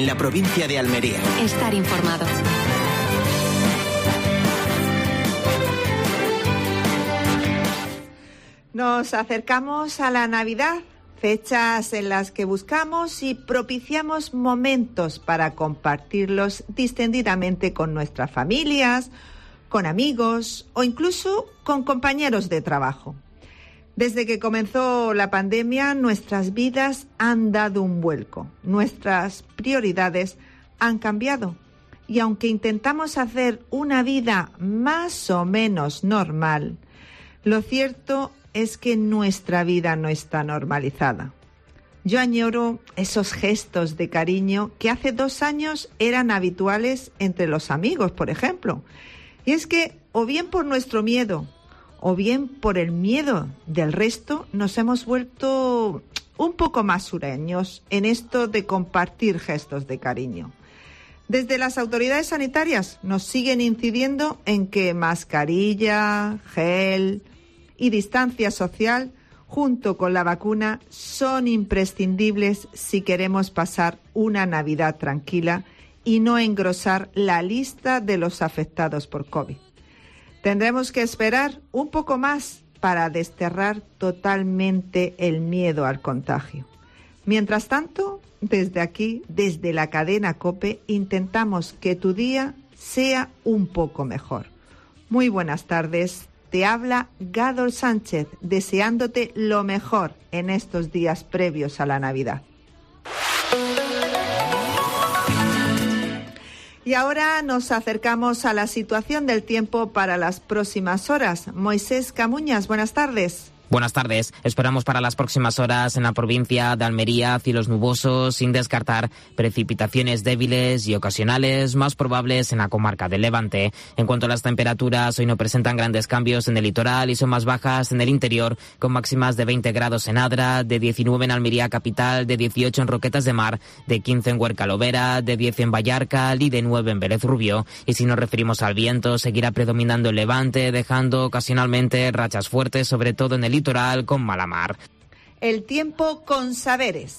en la provincia de Almería. Estar informado. Nos acercamos a la Navidad, fechas en las que buscamos y propiciamos momentos para compartirlos distendidamente con nuestras familias, con amigos o incluso con compañeros de trabajo. Desde que comenzó la pandemia, nuestras vidas han dado un vuelco, nuestras prioridades han cambiado y aunque intentamos hacer una vida más o menos normal, lo cierto es que nuestra vida no está normalizada. Yo añoro esos gestos de cariño que hace 2 años eran habituales entre los amigos, por ejemplo. Y es que, o bien por nuestro miedo, o bien por el miedo del resto, nos hemos vuelto un poco más sureños en esto de compartir gestos de cariño. Desde las autoridades sanitarias nos siguen incidiendo en que mascarilla, gel y distancia social, junto con la vacuna, son imprescindibles si queremos pasar una Navidad tranquila y no engrosar la lista de los afectados por COVID. Tendremos que esperar un poco más para desterrar totalmente el miedo al contagio. Mientras tanto, desde aquí, desde la cadena COPE, intentamos que tu día sea un poco mejor. Muy buenas tardes. Te habla Gádor Sánchez, deseándote lo mejor en estos días previos a la Navidad. Y ahora nos acercamos a la situación del tiempo para las próximas horas. Moisés Camuñas, buenas tardes. Buenas tardes. Esperamos para las próximas horas en la provincia de Almería cielos nubosos, sin descartar precipitaciones débiles y ocasionales, más probables en la comarca del Levante. En cuanto a las temperaturas, hoy no presentan grandes cambios en el litoral y son más bajas en el interior, con máximas de 20 grados en Adra, de 19 en Almería capital, de 18 en Roquetas de Mar, de 15 en Huerca Lovera, de 10 en Vallarcal y de 9 en Vélez Rubio. Y si nos referimos al viento, seguirá predominando el levante, dejando ocasionalmente rachas fuertes, sobre todo en el litoral con mala mar. El tiempo con Saberes.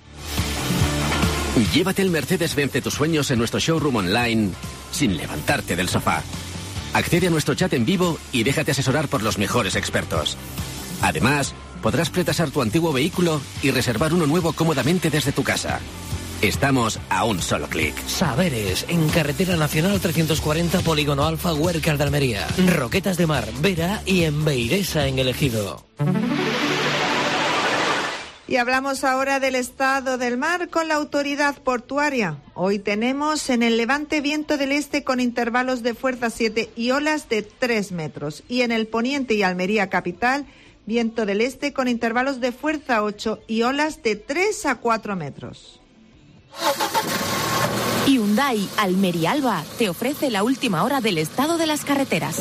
Llévate el Mercedes-Benz de tus sueños en nuestro showroom online sin levantarte del sofá. Accede a nuestro chat en vivo y déjate asesorar por los mejores expertos. Además, podrás pretasar tu antiguo vehículo y reservar uno nuevo cómodamente desde tu casa. Estamos a un solo clic. Saberes, en Carretera Nacional 340, Polígono Alfa, Huércal de Almería. Roquetas de Mar, Vera y en Beiresa, en El Ejido. Y hablamos ahora del estado del mar con la autoridad portuaria. Hoy tenemos en el Levante viento del este con intervalos de fuerza 7 y olas de 3 metros. Y en el poniente y Almería capital, viento del este con intervalos de fuerza 8 y olas de 3 a 4 metros. Hyundai Almería Alba te ofrece la última hora del estado de las carreteras.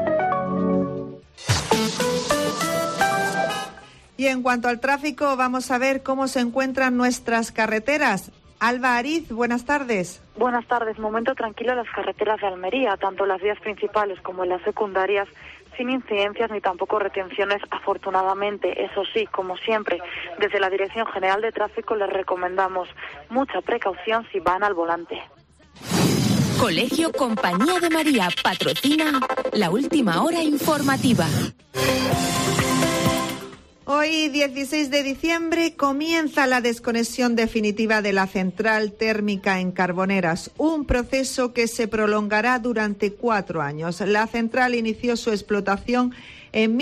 Y en cuanto al tráfico, vamos a ver cómo se encuentran nuestras carreteras. Alba Ariz, buenas tardes. Buenas tardes. Momento tranquilo en las carreteras de Almería, tanto las vías principales como en las secundarias, sin incidencias ni tampoco retenciones, afortunadamente. Eso sí, como siempre, desde la Dirección General de Tráfico les recomendamos mucha precaución si van al volante. Colegio Compañía de María patrocina la última hora informativa. Hoy, 16 de diciembre, comienza la desconexión definitiva de la central térmica en Carboneras, un proceso que se prolongará durante 4 años. La central inició su explotación en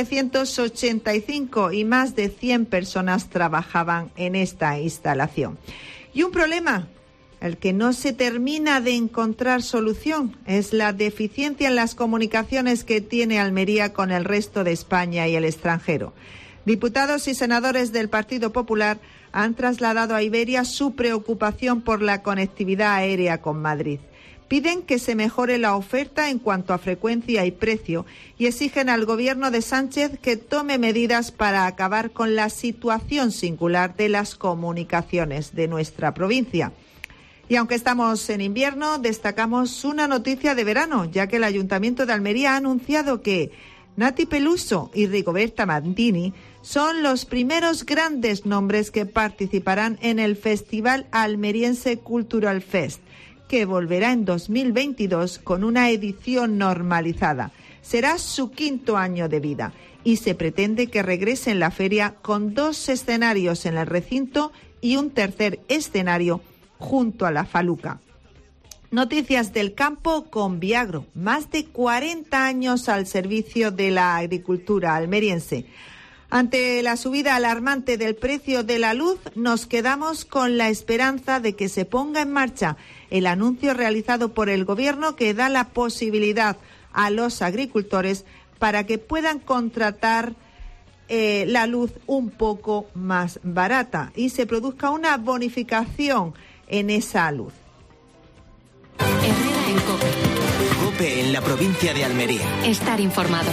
1985 y más de 100 personas trabajaban en esta instalación. Y un problema, el que no se termina de encontrar solución, es la deficiencia en las comunicaciones que tiene Almería con el resto de España y el extranjero. Diputados y senadores del Partido Popular han trasladado a Iberia su preocupación por la conectividad aérea con Madrid. Piden que se mejore la oferta en cuanto a frecuencia y precio y exigen al Gobierno de Sánchez que tome medidas para acabar con la situación singular de las comunicaciones de nuestra provincia. Y aunque estamos en invierno, destacamos una noticia de verano, ya que el Ayuntamiento de Almería ha anunciado que Nati Peluso y Rigoberta Mandini Son los primeros grandes nombres que participarán en el Festival Almeriense Cultural Fest, que volverá en 2022 con una edición normalizada. Será su 5º año de vida y se pretende que regrese en la feria con 2 escenarios en el recinto y un tercer escenario junto a la Faluca. Noticias del campo con Viagro, más de 40 años al servicio de la agricultura almeriense. Ante la subida alarmante del precio de la luz, nos quedamos con la esperanza de que se ponga en marcha el anuncio realizado por el Gobierno que da la posibilidad a los agricultores para que puedan contratar la luz un poco más barata y se produzca una bonificación en esa luz. Herrera en COPE. COPE en la provincia de Almería. Estar informado.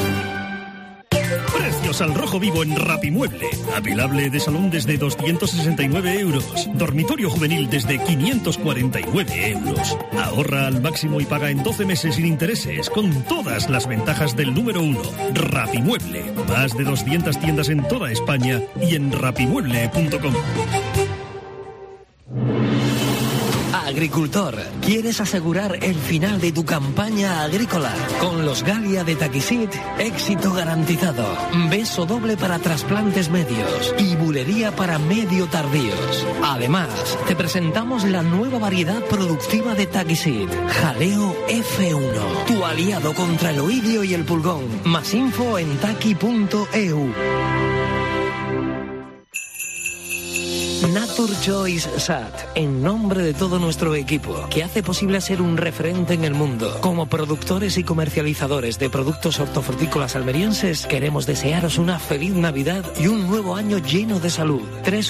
Precios al rojo vivo en Rapimueble. Apilable de salón desde 269 euros. Dormitorio juvenil desde 549 euros. Ahorra al máximo y paga en 12 meses sin intereses, con todas las ventajas del número 1. Rapimueble. Más de 200 tiendas en toda España y en rapimueble.com. Agricultor, ¿quieres asegurar el final de tu campaña agrícola? Con los Galia de Taquisit, éxito garantizado. Beso doble para trasplantes medios y bulería para medio tardíos. Además, te presentamos la nueva variedad productiva de Taquisit, Jaleo F1, tu aliado contra el oidio y el pulgón. Más info en taqui.eu. NatureChoice SAT, en nombre de todo nuestro equipo, que hace posible ser un referente en el mundo. Como productores y comercializadores de productos hortofrutícolas almerienses, queremos desearos una feliz Navidad y un nuevo año lleno de salud.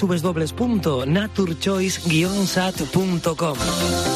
www.naturechoice-sat.com.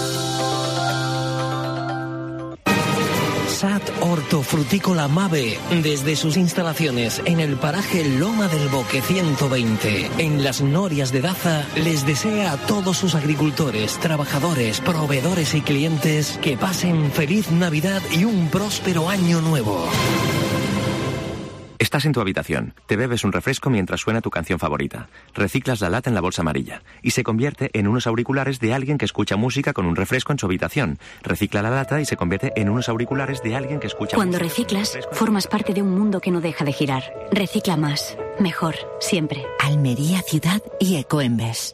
SAT Hortofrutícola Mave, desde sus instalaciones en el paraje Loma del Boque 120, en las Norias de Daza, les desea a todos sus agricultores, trabajadores, proveedores y clientes que pasen feliz Navidad y un próspero año nuevo. Estás en tu habitación, te bebes un refresco mientras suena tu canción favorita, reciclas la lata en la bolsa amarilla y se convierte en unos auriculares de alguien que escucha música con un refresco en su habitación. Recicla la lata y se convierte en unos auriculares de alguien que escucha Cuando música. reciclas, formas parte de un mundo que no deja de girar. Recicla más, mejor, siempre. Almería Ciudad y Ecoembes.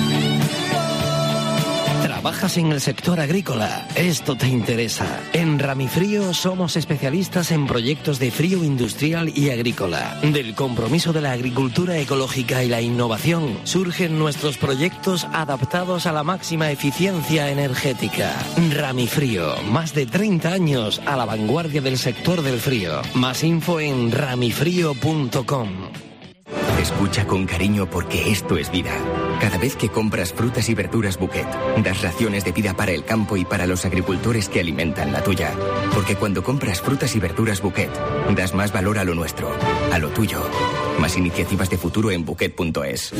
¿Trabajas en el sector agrícola? Esto te interesa. En Ramifrío somos especialistas en proyectos de frío industrial y agrícola. Del compromiso de la agricultura ecológica y la innovación surgen nuestros proyectos adaptados a la máxima eficiencia energética. Ramifrío, más de 30 años a la vanguardia del sector del frío. Más info en ramifrío.com. Escucha con cariño porque esto es vida. Cada vez que compras frutas y verduras Bouquet, das raciones de vida para el campo y para los agricultores que alimentan la tuya. Porque cuando compras frutas y verduras Bouquet, das más valor a lo nuestro, a lo tuyo. Más iniciativas de futuro en bouquet.es.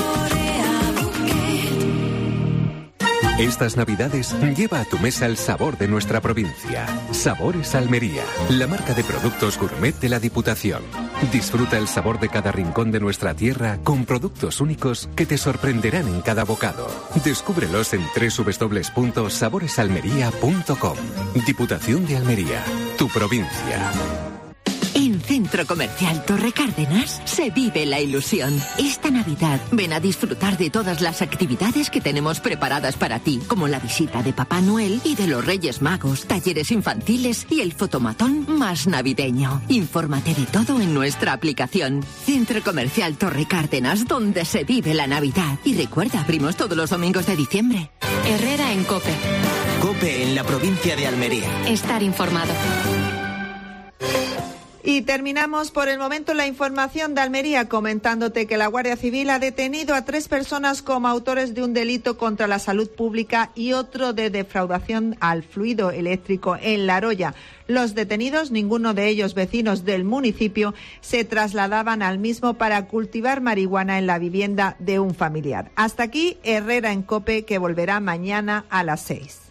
Estas Navidades lleva a tu mesa el sabor de nuestra provincia. Sabores Almería, la marca de productos gourmet de la Diputación. Disfruta el sabor de cada rincón de nuestra tierra con productos únicos que te sorprenderán en cada bocado. Descúbrelos en www.saboresalmería.com. Diputación de Almería, tu provincia. En Centro Comercial Torre Cárdenas se vive la ilusión. Esta Navidad ven a disfrutar de todas las actividades que tenemos preparadas para ti, como la visita de Papá Noel y de los Reyes Magos, talleres infantiles y el fotomatón más navideño. Infórmate de todo en nuestra aplicación. Centro Comercial Torre Cárdenas, donde se vive la Navidad. Y recuerda, abrimos todos los domingos de diciembre. Herrera en COPE. COPE en la provincia de Almería. Estar informado. Y terminamos por el momento la información de Almería comentándote que la Guardia Civil ha detenido a 3 personas como autores de un delito contra la salud pública y otro de defraudación al fluido eléctrico en La Aroya. Los detenidos, ninguno de ellos vecinos del municipio, se trasladaban al mismo para cultivar marihuana en la vivienda de un familiar. Hasta aquí Herrera en COPE, que volverá mañana a las 6.